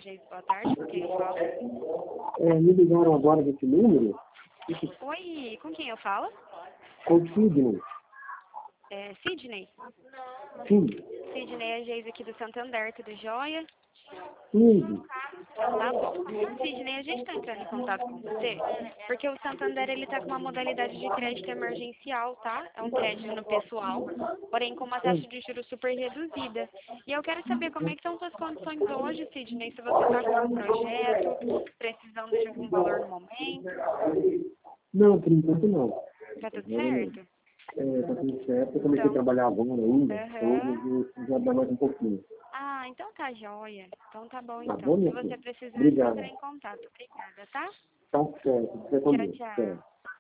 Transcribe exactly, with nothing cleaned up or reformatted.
Geise, boa tarde, com quem eu falo? É, me ligaram agora desse número? Oi, com quem eu falo? Com o Sidney. É, Sidney? Sim. Sidney é a Geise aqui do Santander, tudo jóia? Sim. Então tá bom. Sidney, a gente está entrando em contato com você porque o Santander ele tá com uma modalidade de crédito emergencial, tá? É um crédito no pessoal, porém com uma taxa de juros super reduzida. E eu quero saber como é que estão suas condições hoje, Sidney, se você está com algum projeto, precisando de algum valor no momento. Não, por enquanto não. Tá tudo certo? É, tá tudo certo. Eu comecei Então, a trabalhar agora ainda. aham. Hoje já dá mais um pouquinho. Ah, então tá jóia. Então tá bom Tá então. bom, Se minha você filha? precisar, é só Obrigado. entrar em contato. Obrigada, tá? Tá certo. Fica com Tchau, Deus. tchau. Certo.